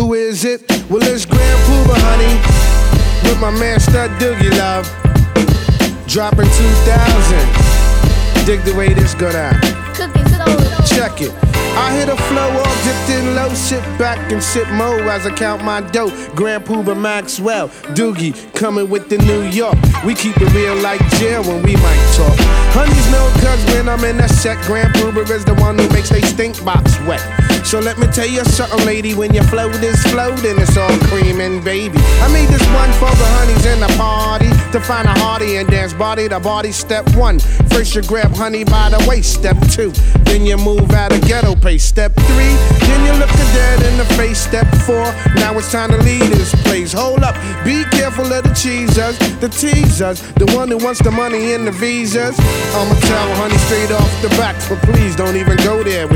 Who is it? Well, it's Grand Puba, honey, with my man Stud Doogie Love. Dropping 2000. Dig the way this go down. Check it. I hit a flow all dipped in low. Sit back and sip mo as I count my dough. Grand Puba Maxwell, Doogie coming with the New York. We keep it real like jail when we might talk. Honeys know cause when I'm in that set, Grand Puba is the one who makes they stink box wet. So let me tell you something, lady, when your float is floating, it's all creaming, baby. I made this one for the honeys in the party to find a hearty and dance body to body. Step 1, first you grab honey by the waist. Step 2, then you move at a ghetto pace. Step 3, then you look her dead in the face. Step 4, now it's time to leave this place. Hold up, be careful of the cheesers, the teasers, the one who wants the money and the visas. I'ma tell honey straight off the back, but please don't even go there with